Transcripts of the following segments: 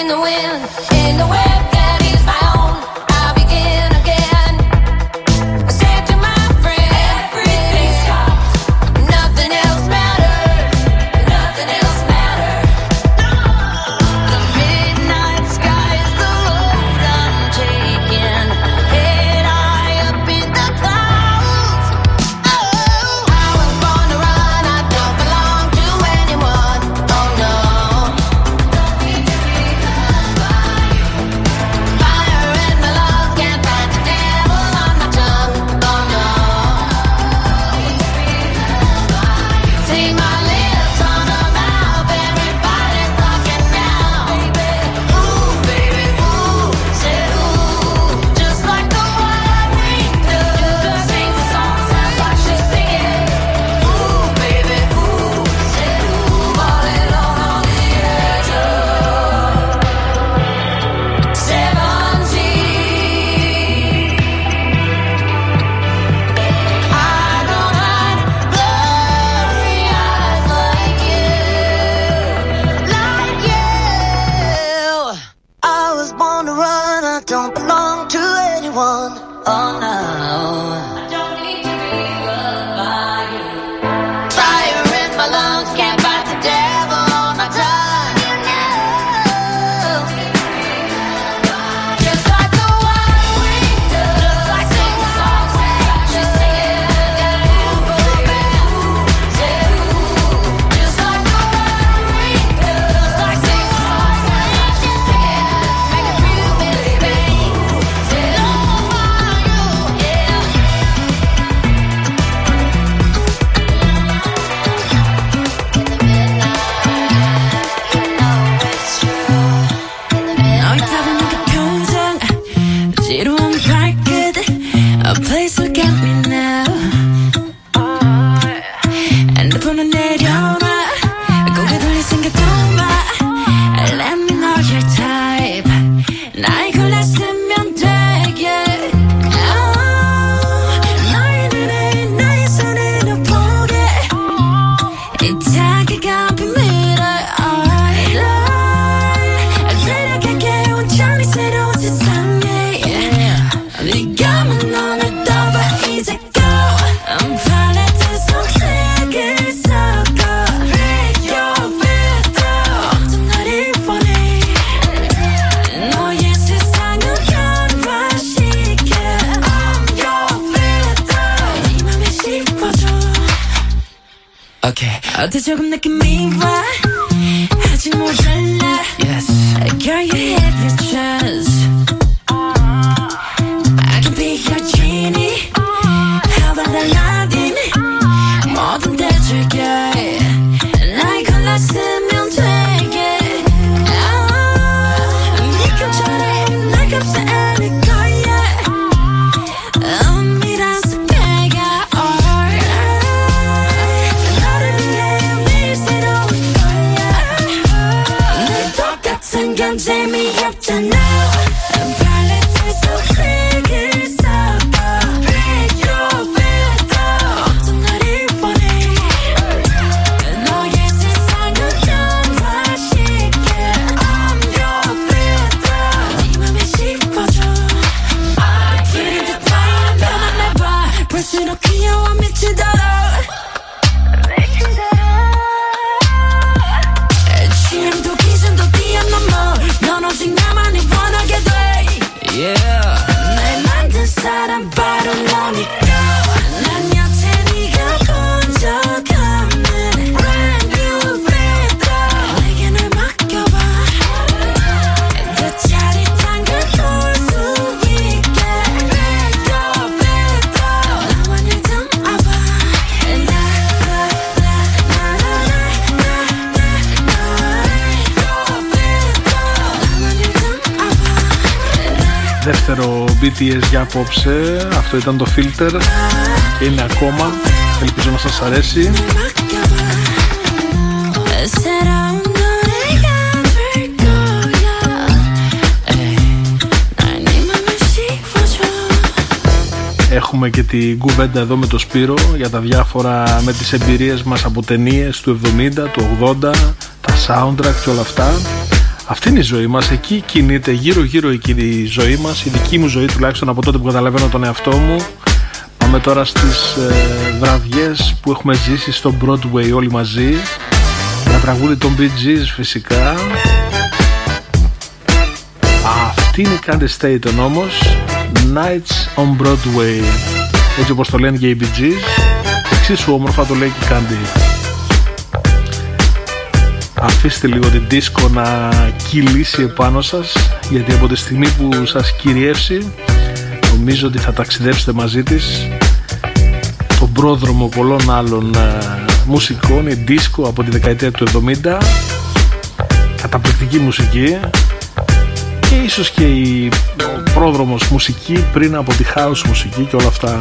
in the wind, in the web that is my own. I begin again. I said to my friend, everything stopped. Nothing else mattered. Nothing else mattered. The midnight sky is the road I'm taking. Head high up in the clouds. Oh, I was born to run. I don't belong to anyone. Oh no. Don't need to be loved by you. Fire in my lungs, can't fight the devil on my tongue. Oh no. See my lips on her mouth, everybody's talking now. Ooh, baby, ooh, say ooh, just like the wild wind does. Sings the song, sounds like she's singing. Ooh, baby, ooh, say ooh, all alone on the edge of 17. I don't hide blurry eyes like you, like you. I was born to run, I don't belong to anyone. Oh no. I don't need to be loved by you. Fire in my lungs, can't fight the devil on my tongue. Just like the wild wind does. I sing the song, she's singing. Ooh, baby, ooh, say ooh. Just like the wild wind does. I sing the song, she's singing. Make a few mistakes. Say oh, yeah. 너의 답은 그 표정 지루한 발끝 A place look at me now 핸드폰은 내려놔 고개 돌릴 생각도 마 Let me know your type 나의 골랐으면 되게 너의 눈에 나의 손을 보게 이 자기가 비밀을 데려갈게 온전히 새로운 세상에 네가 만 너를 떠봐 이제 go 팔레트 속색을 섞어 Break your filter 어떤 나를 원해 너의 세상을 변화시켜 I'm your filter 네 맘에 씹어줘 Okay. 어때 조금 느낌이 와 아직 모자라 Yes. Girl you have your chance I can be your genie How about Aladdin 뭐든 대줄게 나의 골랐으면 되게 네 꿈처럼 날 감싸 안을 거야 은밀한 숲에가 너를 위해 매일 새로운 거야 늘 똑같은 건 재미없잖아 팔레트 속색을 섞어 Break your filter 어떤 나를 원해 너의 세상을 변화시켜 I'm your filter 네 맘에 씹어줘 기린 듯한 편안해봐 볼수록 귀여워 미치도록 취향도 기준도 뛰어넘어 넌 오직 나만이 원하게 돼 Yeah. 날 만든 사람 바로 너니까 난 여태 네가 본 적 없는 Brand new filter 내게 날 맡겨봐 더 짜릿한 걸 볼 수 있게 Break your filter 나만 일단 와봐 Δεύτερο BTS για απόψε. Αυτό ήταν το Filter και είναι ακόμα. Ελπίζω να σας αρέσει. Έχουμε και την κουβέντα εδώ με το Σπύρο για τα διάφορα, με τις εμπειρίες μας από ταινίες του 70, του 80, τα soundtrack και όλα αυτά. Αυτή είναι η ζωή μας, εκεί κινείται γύρω-γύρω η ζωή μας, η δική μου ζωή τουλάχιστον από τότε που καταλαβαίνω τον εαυτό μου. Πάμε τώρα στις βραδιές που έχουμε ζήσει στο Broadway όλοι μαζί. Ένα τραγούδι των Bee Gees φυσικά. Αυτή είναι η Candy Staton όμως, Nights on Broadway. Έτσι όπως το λένε και οι Bee Gees, εξίσου όμορφα το λέει και η Candy. Αφήστε λίγο την δίσκο να κυλήσει επάνω σας, γιατί από τη στιγμή που σας κυριεύσει νομίζω ότι θα ταξιδέψετε μαζί της τον πρόδρομο πολλών άλλων μουσικών, η δίσκο από τη δεκαετία του 70, καταπληκτική μουσική και ίσως και η πρόδρομος μουσική πριν από τη house μουσική και όλα αυτά.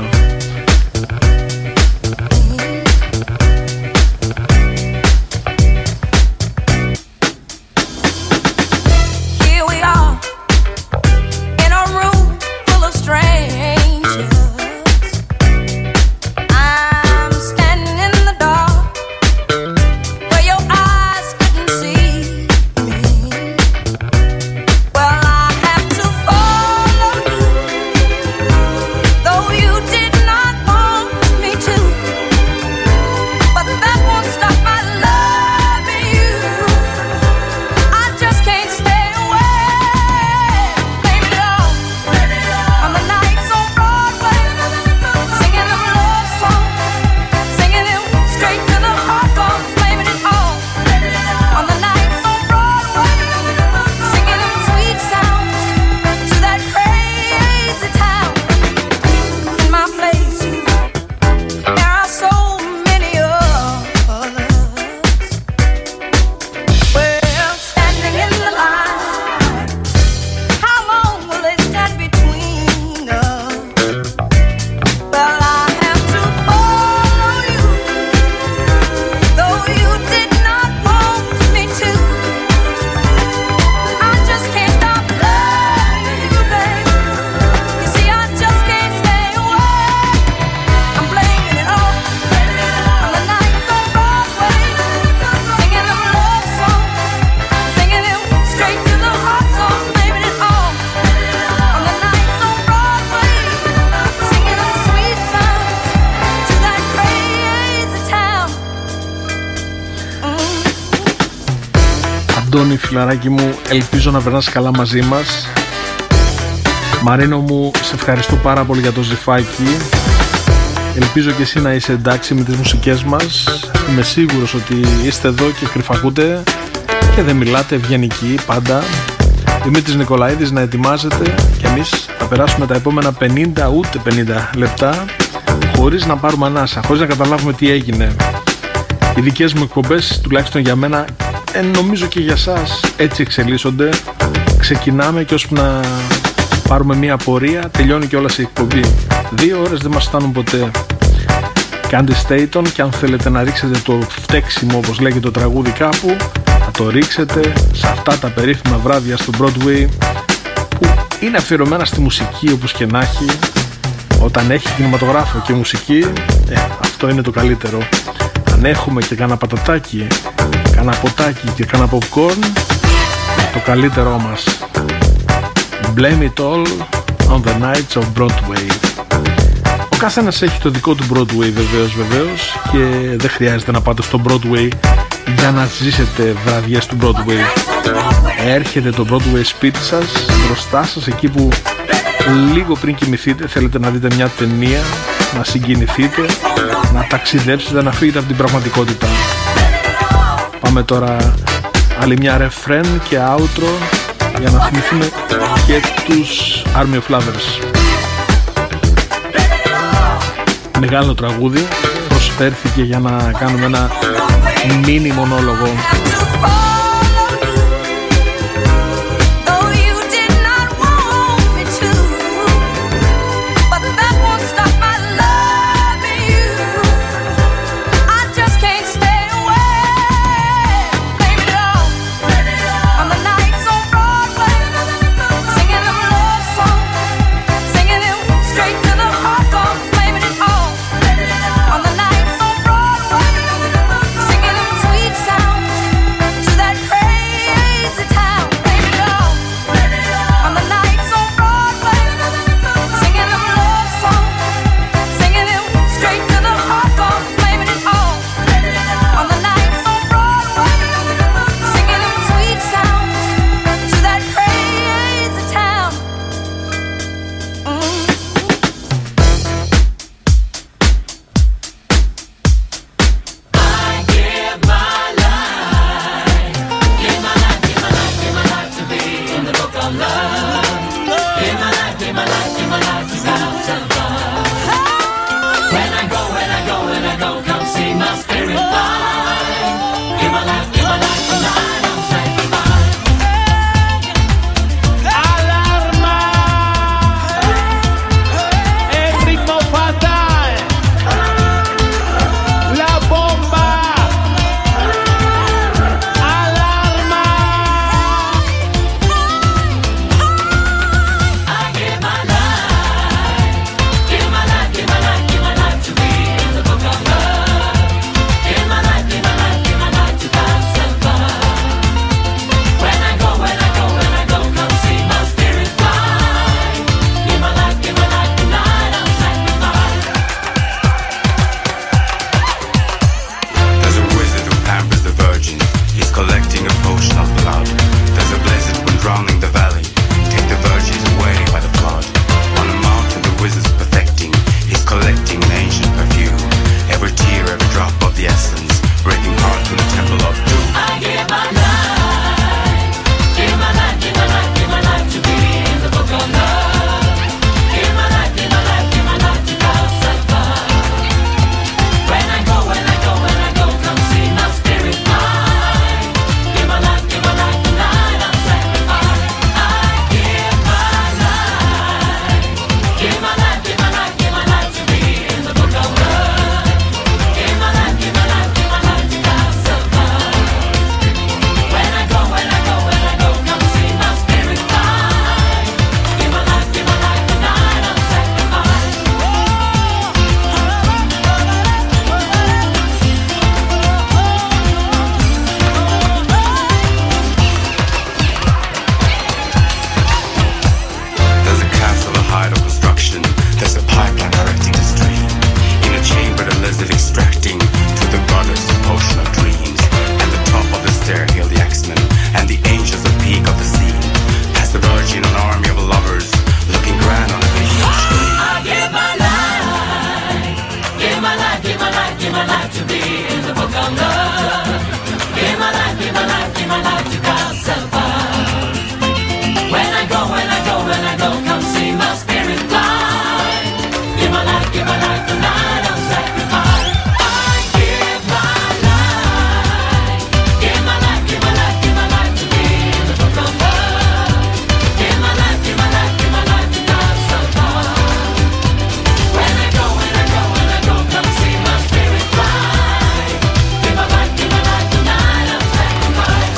Αντώνη φιλαράκι μου, ελπίζω να περνάς καλά μαζί μας. Μαρίνο μου, σε ευχαριστώ πάρα πολύ για το ζυφάκι. Ελπίζω και εσύ να είσαι εντάξει με τις μουσικές μας. Είμαι σίγουρος ότι είστε εδώ και κρυφακούτε και δεν μιλάτε, ευγενικοί πάντα. Δημήτρης Νικολαίδης να ετοιμάζεται και εμείς θα περάσουμε τα επόμενα 50 ούτε 50 λεπτά χωρίς να πάρουμε ανάσα, χωρίς να καταλάβουμε τι έγινε. Οι δικές μου εκπομπές, τουλάχιστον για μένα, νομίζω και για σας, έτσι εξελίσσονται. Ξεκινάμε και ώσπου να πάρουμε μια πορεία τελειώνει και όλα σε εκπομπή. 2 ώρες δεν μας φτάνουν ποτέ. Candy Staton, και αν θέλετε να ρίξετε το φταίξιμο, όπως λέγεται το τραγούδι κάπου, θα το ρίξετε σε αυτά τα περίφημα βράδια στο Broadway που είναι αφιερωμένα στη μουσική όπως και να έχει. Όταν έχει κινηματογράφο και μουσική, αυτό είναι το καλύτερο. Αν έχουμε και κάνα πατατάκι, κάνα ποτάκι και κάνα popcorn, το καλύτερό μας. Blame it all on the nights of Broadway. Ο καθένας έχει το δικό του Broadway βεβαίως, και δεν χρειάζεται να πάτε στο Broadway για να ζήσετε βραδιές του Broadway. Έρχεται το Broadway σπίτι σας, μπροστά σας, εκεί που λίγο πριν κοιμηθείτε θέλετε να δείτε μια ταινία, να συγκινηθείτε, να ταξιδέψετε, να φύγετε από την πραγματικότητα. Πάμε τώρα άλλη μια ρεφρέν και outro για να θυμηθούμε και τους Army of Lovers. Μεγάλο τραγούδι, προσφέρθηκε για να κάνουμε ένα μίνι μονόλογο. To that of love. Give my life, give my life, give my life to God's love. When I go, come see my spirit fly. Give my life tonight, I'm sacrificed. Allarma! El ritmo fatal. La bomba. Allarma! I give my life, give my life, give my life, give my life to be in the book of love. Give my life, give my life, give my life to God's love. When I go, come see my spirit fly. Give my life tonight, I'm sacrificed. There's a wizard who pampers the virgin. He's collecting a potion of blood. There's a blizzard when drowning the valley. Take the virgins away by the flood. On a mountain the wizard's perfecting. He's collecting an ancient perfume. Every tear, every drop of the essence, breaking heart to the temple of doom. I give my life, give my life, give my life, give my life to be in the book of love. Give my life, give my life, give my life to God's love. When I go, come see my spirit fly. Give my life tonight, I'm sacrificed. I give my life, give my life, give my life, give my life to be in the book of love. Give my life, give my life, give my life to God's love. When I go, come see my spirit fly. Give my life tonight, I'm sacrificed. There's a castle, a hide of construction. There's a pipeline directing the stream. In a chamber, the lizard extracting to the goddess a potion of dreams. And the top of the stair hail the X-Men and the angels at peak of the scene. Past the virgin, an army of lovers looking grand on a vision screen. I give my life, give my life, give my life, give my life to be in the book of love. Give my life, give my life, give my life to God's love. When I go, come see my spirit fly. Give my life tonight, I'm sacrificed. I give my life, give my life, give my life, give my life to be in the book of love. Give my life, give my life, give my life to God's love. When I go, come see my spirit fly. Give my life tonight, I'm sacrificed.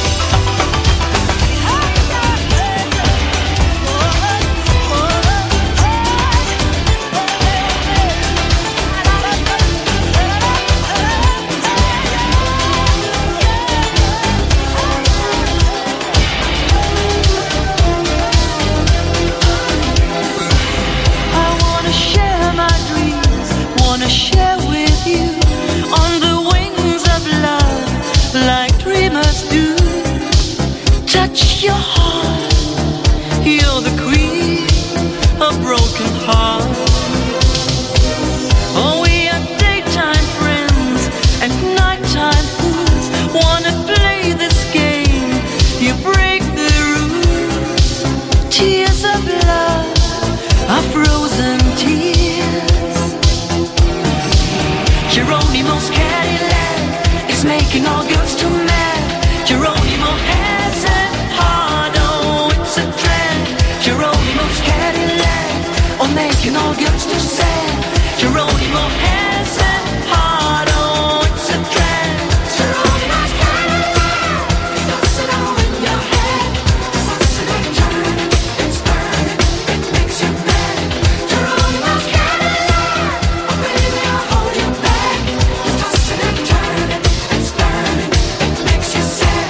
I wanna share my dreams, wanna share with you on the wings of love, like dreamers do. Touch your heart, you're the queen of broken hearts. Oh, we are daytime friends and nighttime fools. Wanna play this game, you break the rules. Tears of love are frozen tears. Geronimo's Cadillac is making all girls too mad. Geronimo has a heart, oh, it's a trend. Geronimo's Cadillac, oh, making all girls too sad. Geronimo has a heart, oh, it's a trend. Geronimo's Cadillac, it puts it all in your head. It's tossing and turning, it's burning, it makes you mad. Geronimo's Cadillac, oh baby, I'll hold you back. It's tossing and turning, it's burning, it makes you sad.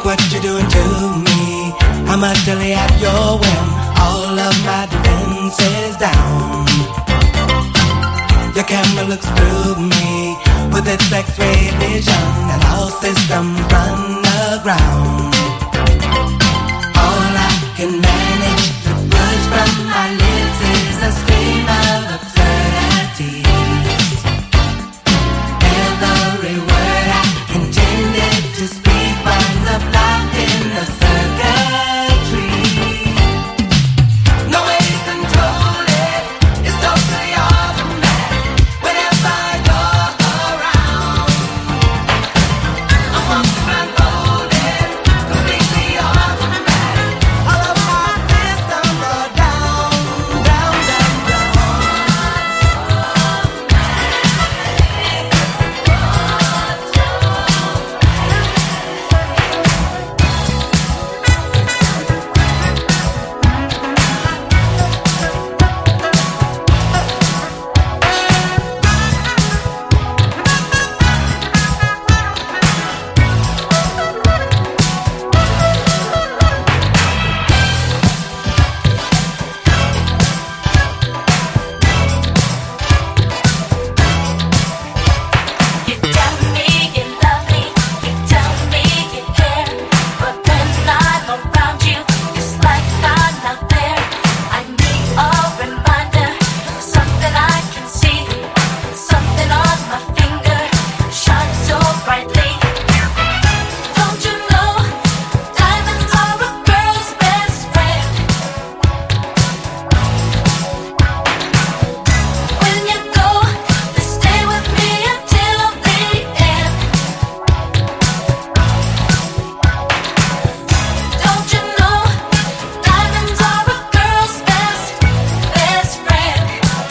Look what you're doing to me. I'm utterly at your whim. All of my defenses down. Your camera looks through me with its X-ray vision, and all systems run aground. All I can manage to push from my lips is a stream of absurdities. Every word I intended to speak winds up locked in the circuitry. No way to control it, it's totally automatic. Whenever you're around, I'm walking around golden, completely automatic. All of my systems are down, down, down, down. You tell me you love me, you tell me you care, but when I'm around you, it's like I'm not there. I need a reminder, something I can see, something on my finger shines so brightly. Don't you know diamonds are a girl's best friend? When you go, they stay with me until the end. Don't you know diamonds are a girl's best friend?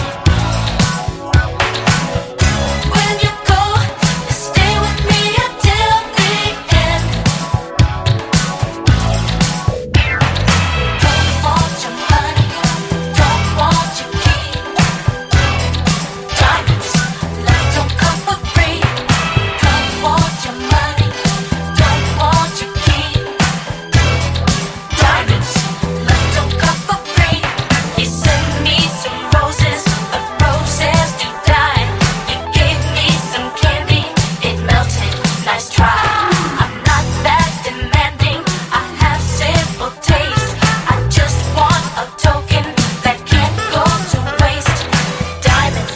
When you go, they stay with me until the end. Don't want your money, don't want your key. Diamonds, love don't come for free. Don't want your money, don't want your key. Diamonds, love don't come for free. You sent me some roses, but roses do die. You gave me some candy, it melted, nice try. I'm not that demanding, I have simple taste. I just want a token that can't go to waste. Diamonds.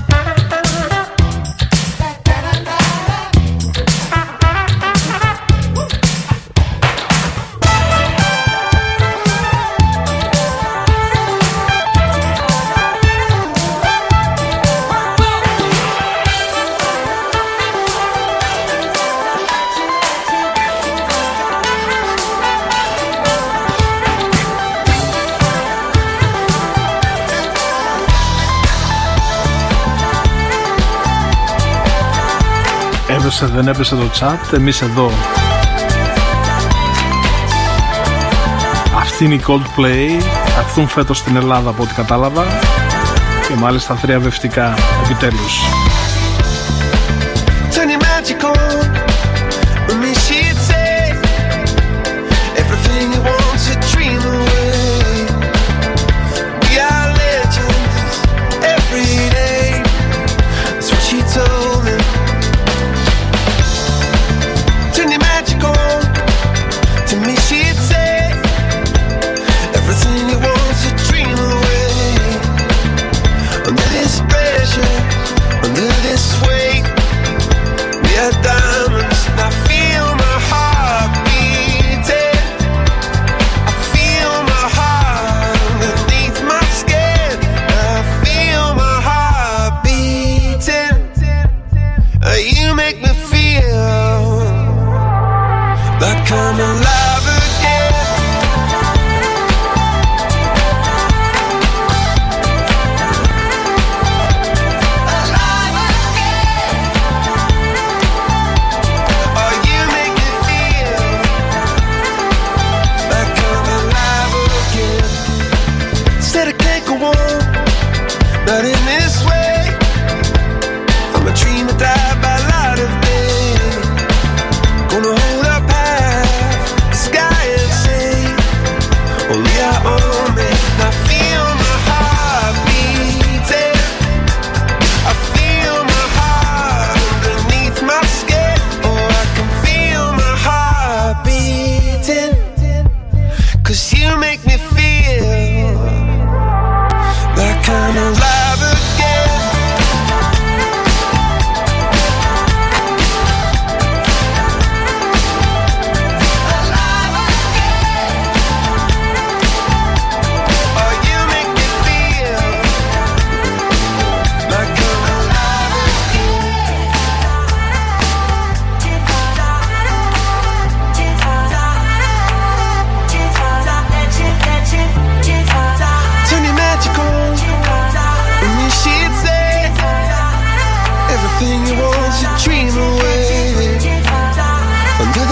Έπεσε, δεν έπεσε το chat, εμείς εδώ. Αυτή είναι η Coldplay, θα έρθουν φέτος στην Ελλάδα από ό,τι κατάλαβα και μάλιστα θριαμβευτικά επιτέλους. Turn your magic on. With me she'd say everything you want to dream away. We are legends every day. That's what she told me. Turn your magic on. To me she'd say everything you want to dream away. Under this pressure, under this weight, we are diamonds, and I feel my heart beating. I feel my heart underneath my skin. I feel my heart beating. You make me feel like I'm alive again. Alive again. Oh, you make me feel like I'm alive again. Said I can't go on, not in this way. I'm a dreamer, die by light of day. Gonna hold up half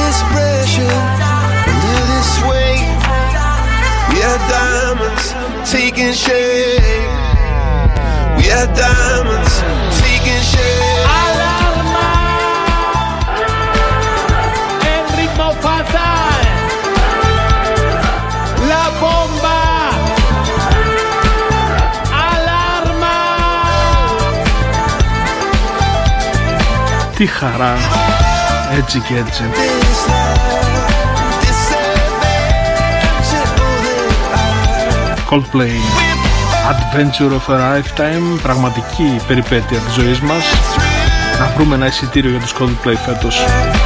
this pressure, under this weight. We are diamonds taking shape. We are diamonds taking shape. Alarma! El ritmo fatal. La bomba. Alarma! Τι χαρά, έτσι και έτσι. This life, this adventure, oh, that Coldplay, Adventure of a Lifetime, πραγματική περιπέτεια της ζωής μας. Να βρούμε ένα εισιτήριο για τους Coldplay φέτος.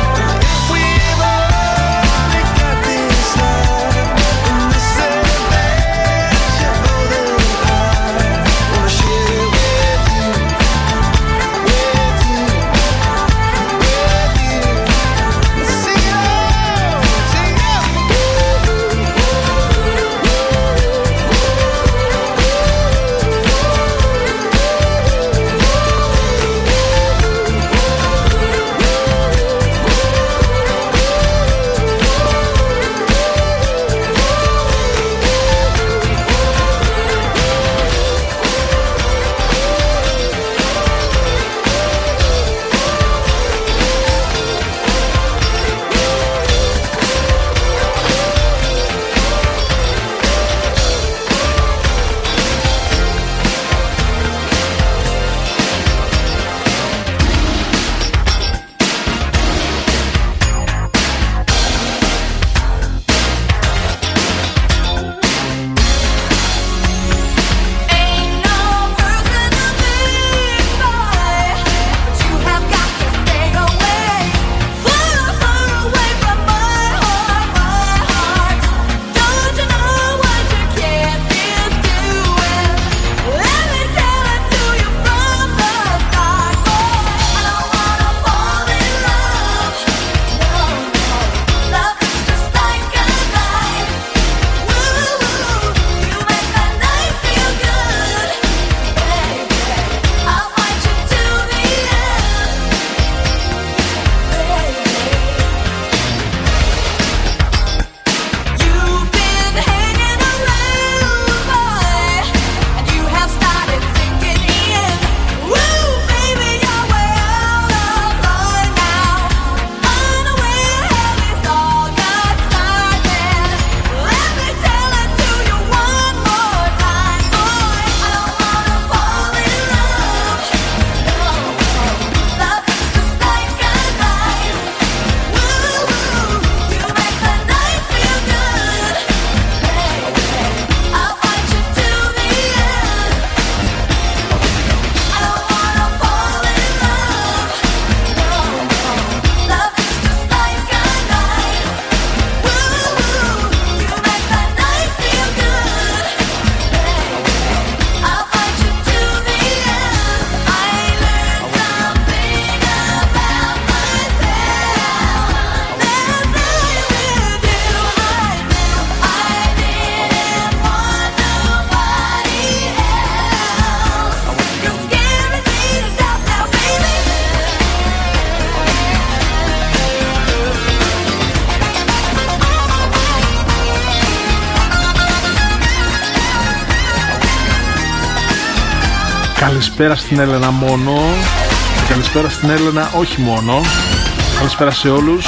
Καλησπέρα στην Έλενα μόνο. Καλησπέρα στην Έλενα όχι μόνο. Καλησπέρα σε όλους.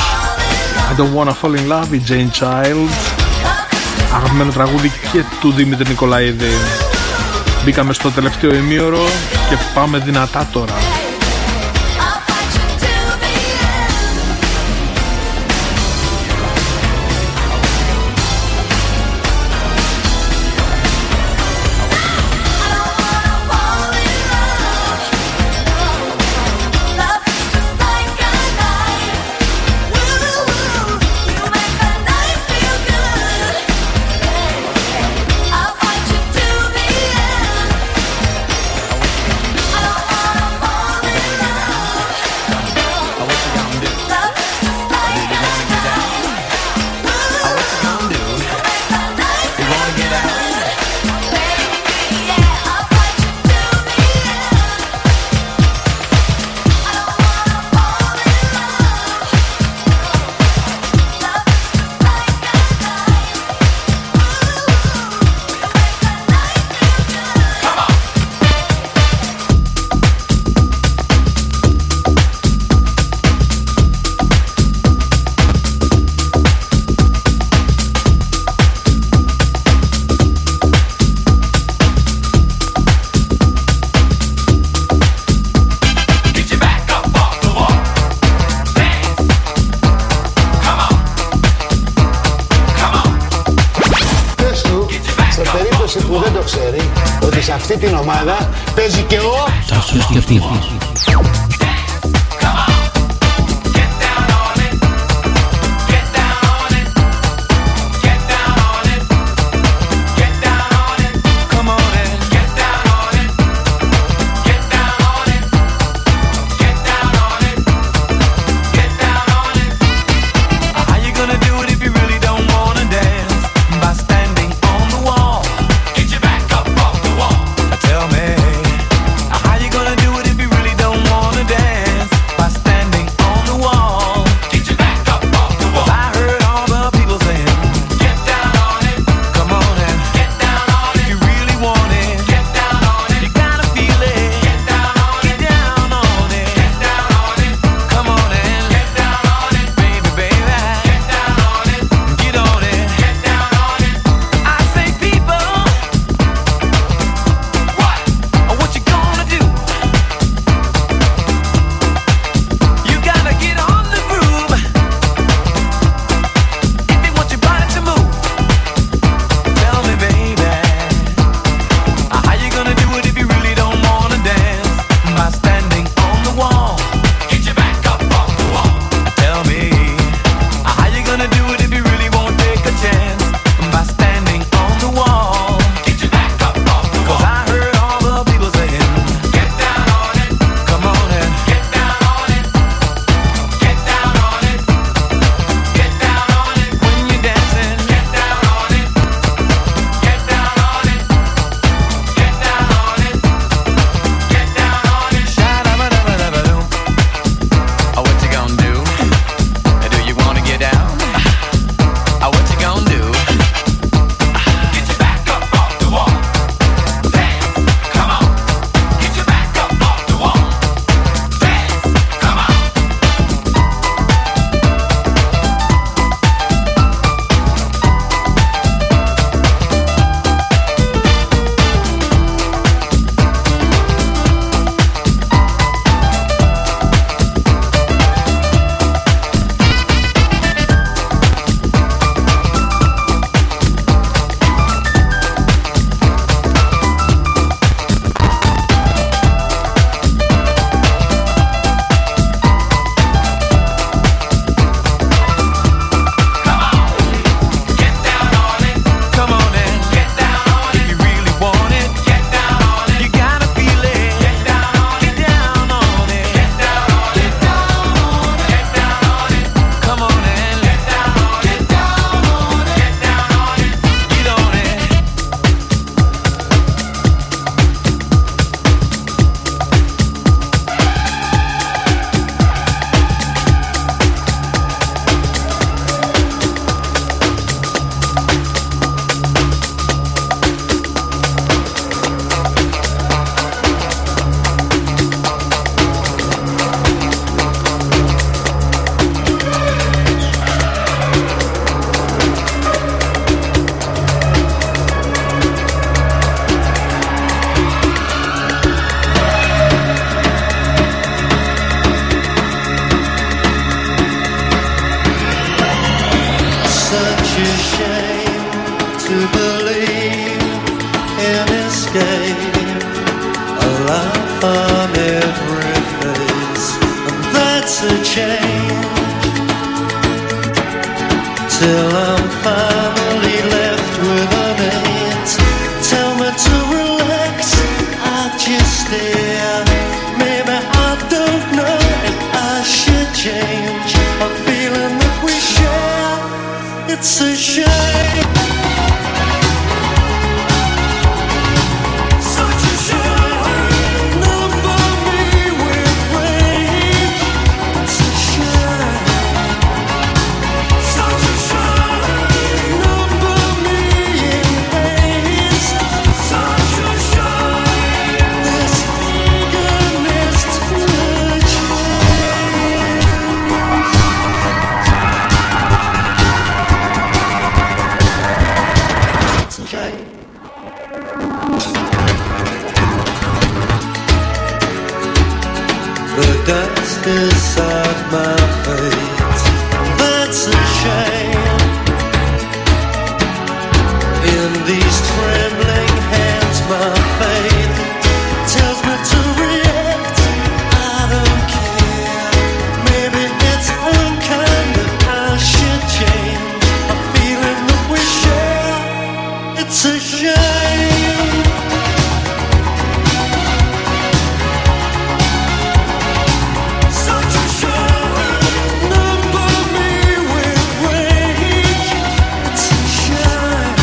I don't wanna fall in love, η Jane Child. Αγαπημένο τραγούδι και του Δημήτρη Νικολαίδη. Μπήκαμε στο τελευταίο ημίωρο και πάμε δυνατά τώρα. I το ξέρει ότι σε αυτή την ομάδα παίζει και ο Τάσος Διαπίδης. a shame. Such a shame. Number me with rage. It's a shame.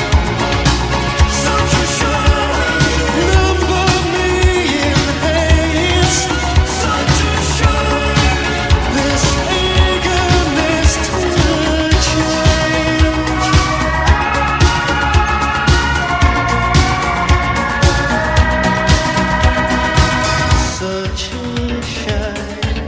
Such a shame. Number me in haste. Such a shame. This eagerness to change. Such a shame.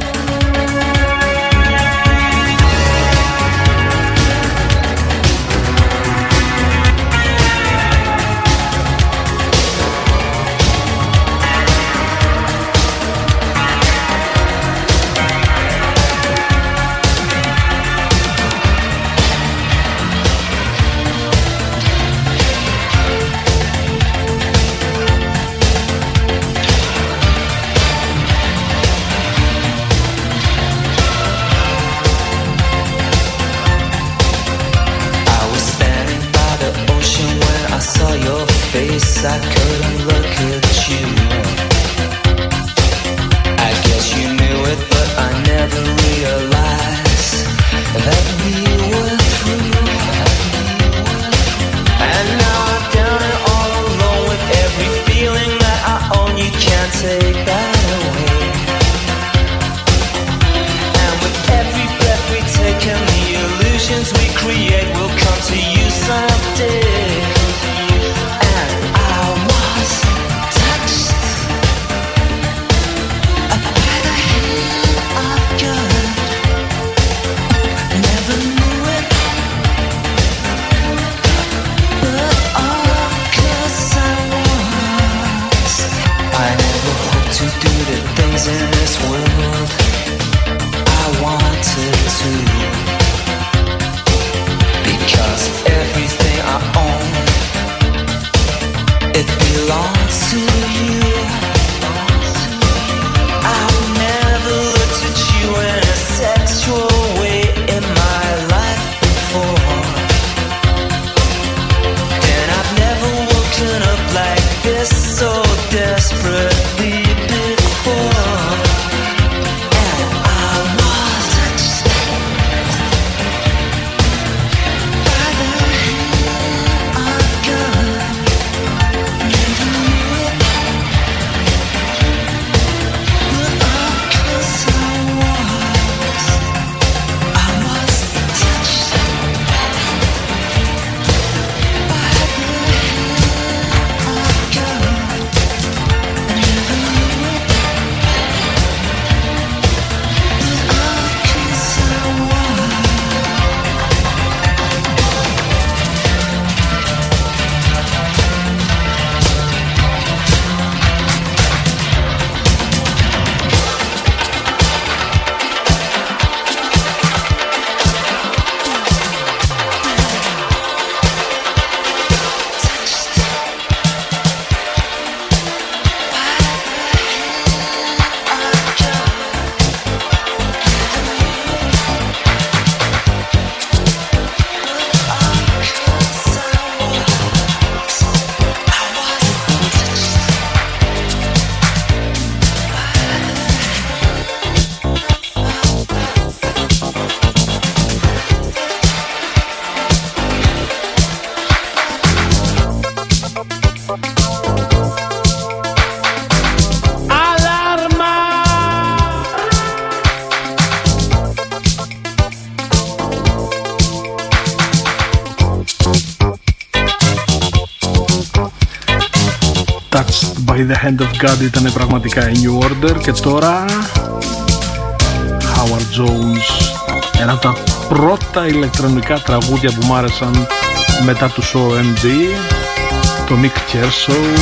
I was standing by the ocean when I saw your face. I couldn't look at you. I guess you knew it, but I never realized that we were through. And now I'm down and all alone with every feeling that I own. You can't take that away. And with every breath we take and the illusions we create will come to you someday. And I was touched by the hand of God. Never knew it, but all 'cause I was. I never hoped to do the things in this world I wanted to, because everything I own, it belongs to you. I've never looked at you in a sexual way in my life before, and I've never woken up like this so desperately before. And I was touched by the hand of God. Never knew it, but all 'cause I was touched by the hand of God. Never knew it, but all 'cause I was. Allarma! Touched by the hand of God ήταν πραγματικά η New Order. Και τώρα Howard Jones, ένα από τα πρώτα ηλεκτρονικά τραγούδια που μ' άρεσαν μετά του OMD, το Nick Kershaw,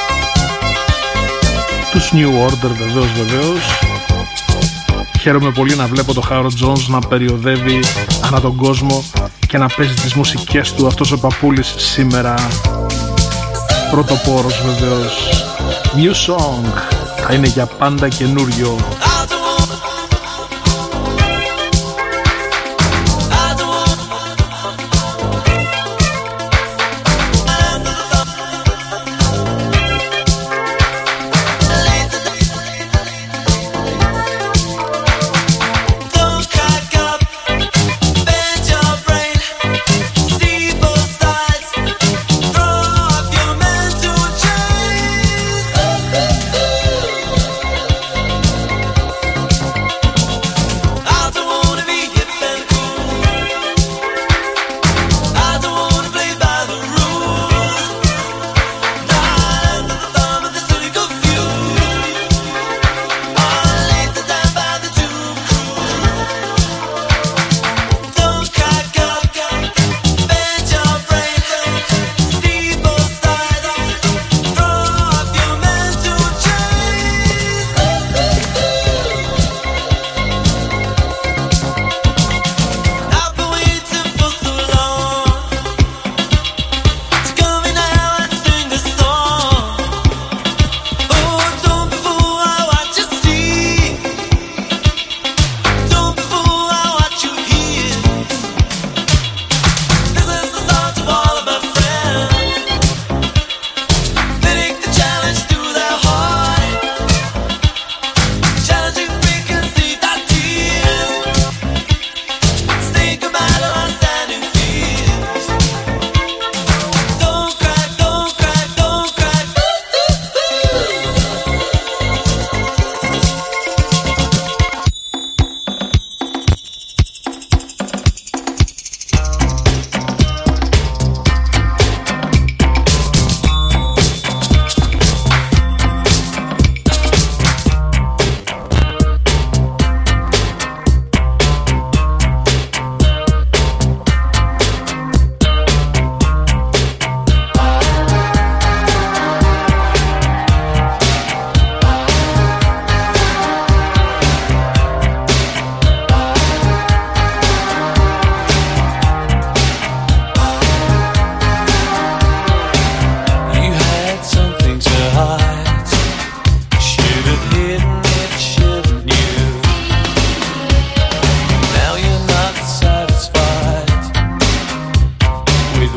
τους New Order βεβαίως. Χαίρομαι πολύ να βλέπω το Howard Jones να περιοδεύει ανά τον κόσμο και να παίζει τις μουσικές του αυτός ο παππούλης σήμερα. Πρωτοπόρος βεβαίως. New Song, θα είναι για πάντα καινούριο.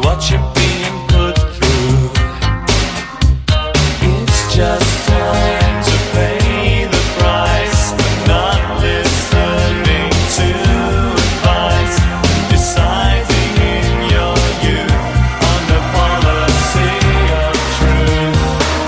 what you're being put through. It's just time to pay the price for not listening to advice, deciding in your youth on the policy of truth.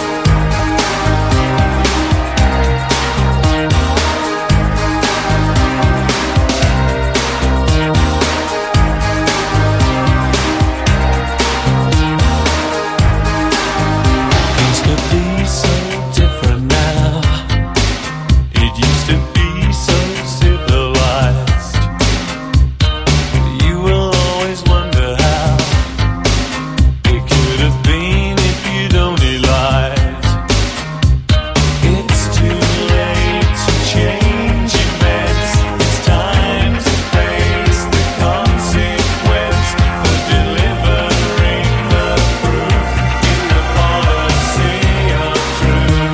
Things could be so different now. It used to be so civilized. You will always wonder how it could have been if you'd only lied. It's too late to change events. It's time to face the consequence for delivering the proof in the policy of truth.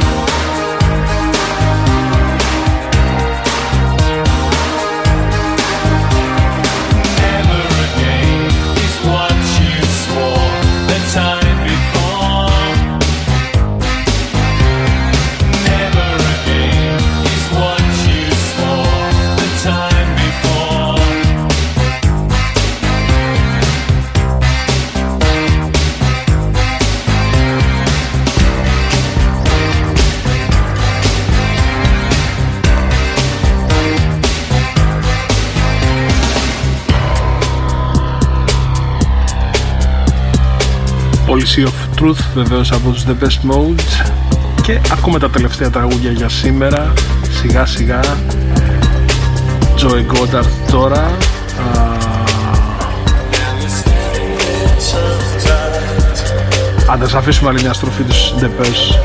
Never again is what you swore the time before. Never again is what you swore the time before. Policy of Truth, βεβαίως από τους Depeche Mode. Και ακούμε τα τελευταία τραγούδια για σήμερα. Σιγά σιγά Joey Goddard τώρα. Άντε, ας αφήσουμε άλλη μια στροφή τους Depeche.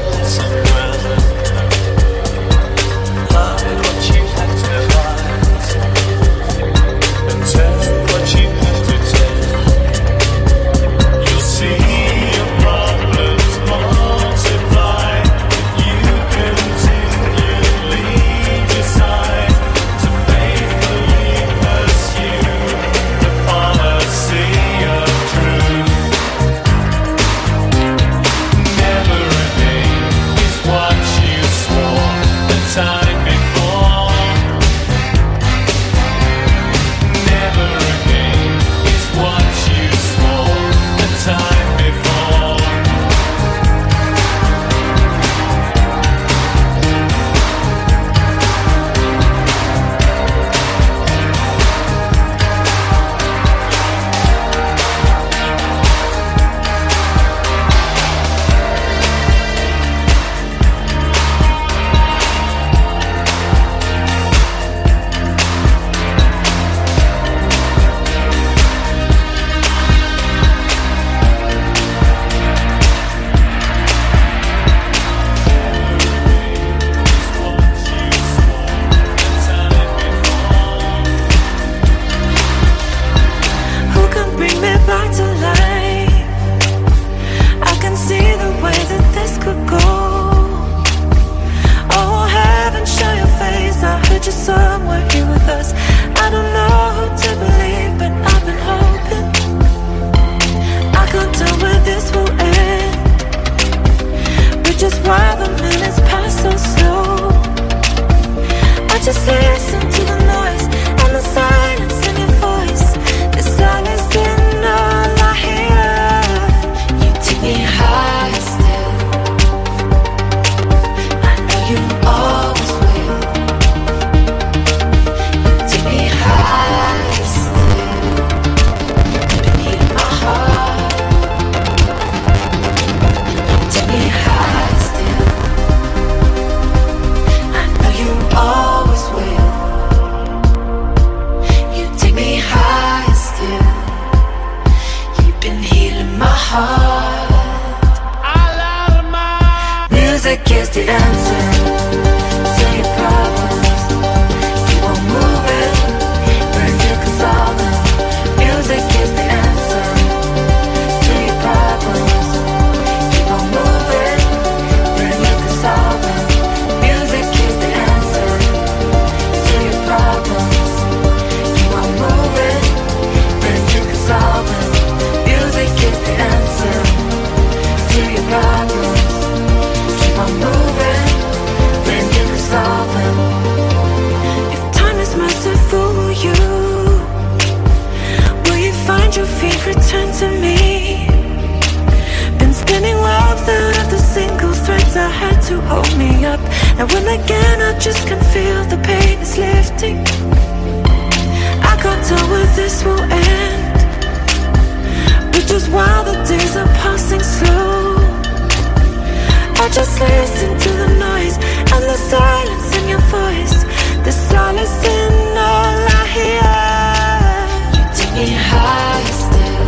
Music is return to me. Been spinning webs out of the single threads I had to hold me up. Now when again I just can feel the pain is lifting. I got told with this will end, but just while the days are passing slow, I just listen to the noise and the silence in your voice. The solace in all I hear. You take me higher still.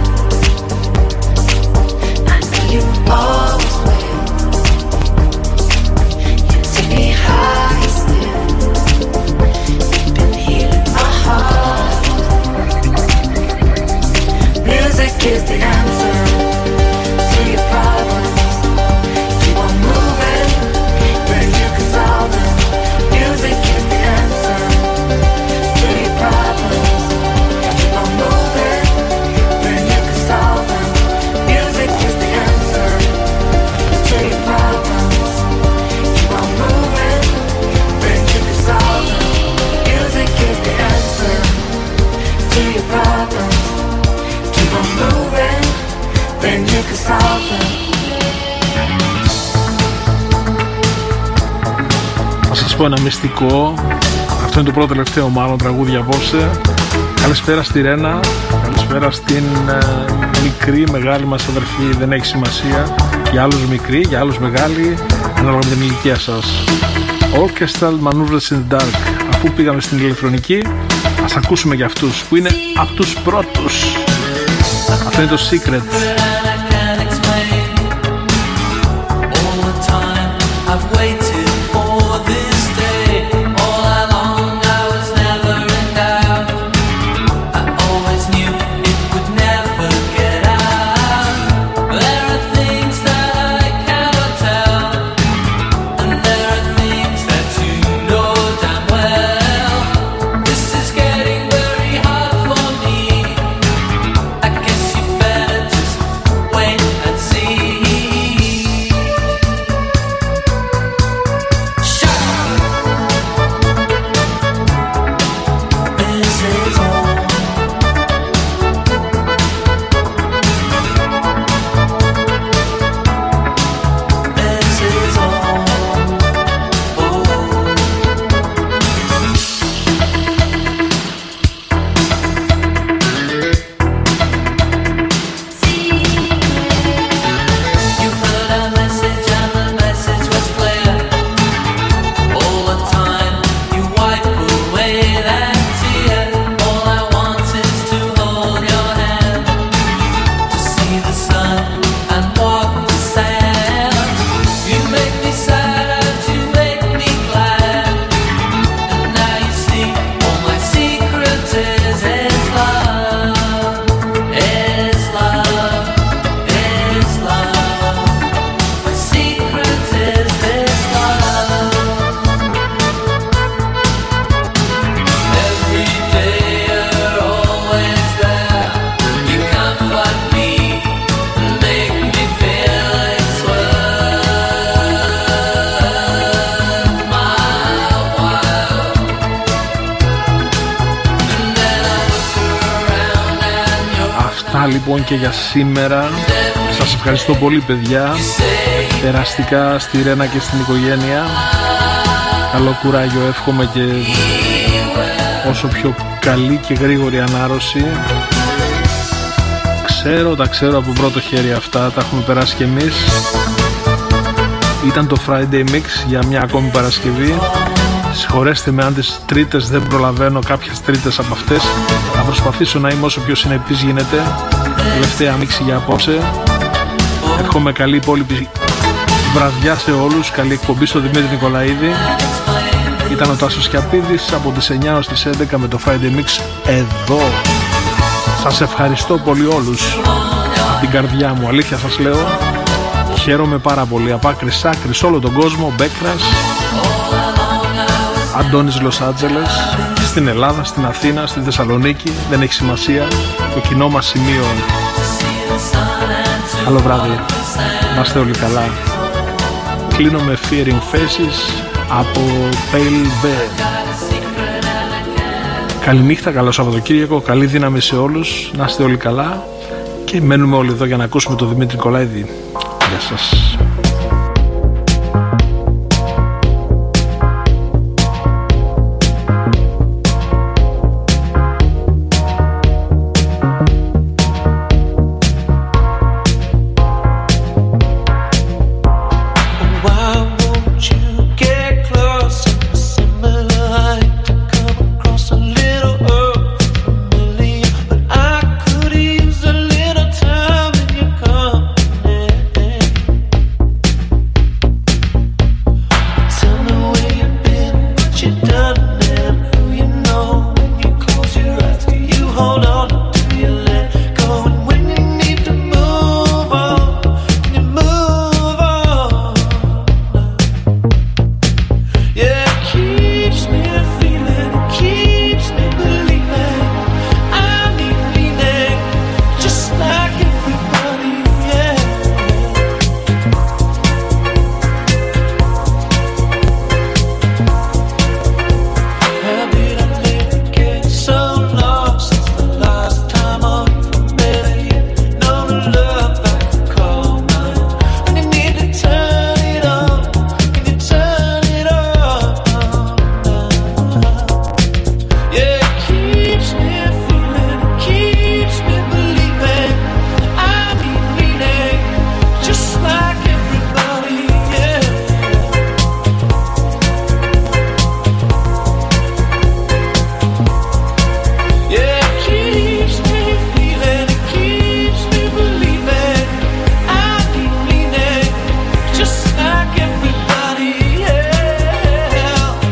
I know you always will. You take me higher still. You've been healing my heart. Music is the answer to your problems. Keep on moving, then you can solve them. Music is the answer to your problems. Keep on moving, then you can solve them. Music is the answer to your problems. Keep on moving, then you can solve them. Music is the answer to your problems. Keep on moving, then you can solve them. Να σας πω ένα μυστικό. Αυτό είναι το πρώτο τελευταίο μάλλον τραγούδι απόψε. Καλησπέρα στη Ρένα. Καλησπέρα στην μικρή, μεγάλη μας αδερφή. Δεν έχει σημασία. Για άλλους μικρή, για άλλους μεγάλη, ανάλογα με την ηλικία σας. Orchestral Maneuvers in the Dark. Αφού πήγαμε στην ηλεκτρονική, ας ακούσουμε για αυτούς που είναι από τους πρώτους. Αυτό είναι το Secret. Λοιπόν και για σήμερα. Σας ευχαριστώ πολύ παιδιά. Περαστικά στη Ρένα και στην οικογένεια. Καλό κουράγιο εύχομαι και όσο πιο καλή και γρήγορη ανάρρωση. Τα ξέρω από πρώτο χέρι αυτά. Τα έχουμε περάσει κι εμείς. Ήταν το Friday Mix για μια ακόμη Παρασκευή. Συγχωρέστε με αν τις τρίτες δεν προλαβαίνω κάποιες τρίτες από αυτές. Θα προσπαθήσω να είμαι όσο πιο συνεπής γίνεται. Τελευταία μίξη για απόψε. Εύχομαι καλή υπόλοιπη βραδιά σε όλους. Καλή εκπομπή στο Δημήτρη Νικολαίδη. Ήταν ο Τάσος Κιαπίδης από τις 9 ως τις 11 με το Friday Mix εδώ. Σας ευχαριστώ πολύ όλους. Από την καρδιά μου, αλήθεια σας λέω. Χαίρομαι πάρα πολύ. Από άκρη σ' άκρη σε όλο τον κόσμο. Μπέκρας, Αντώνης Λος Άντζελες, στην Ελλάδα, στην Αθήνα, στη Θεσσαλονίκη. Δεν έχει σημασία. Το κοινό μας σημείο. Καλό βράδυ. Να είστε όλοι καλά. Κλείνω με Fearing Faces από Pale Veil. Καληνύχτα, καλό Σαββατοκύριακο, καλή δύναμη σε όλους. Να είστε όλοι καλά Και μένουμε όλοι εδώ για να ακούσουμε τον Δημήτρη Νικολαίδη. Γεια σας.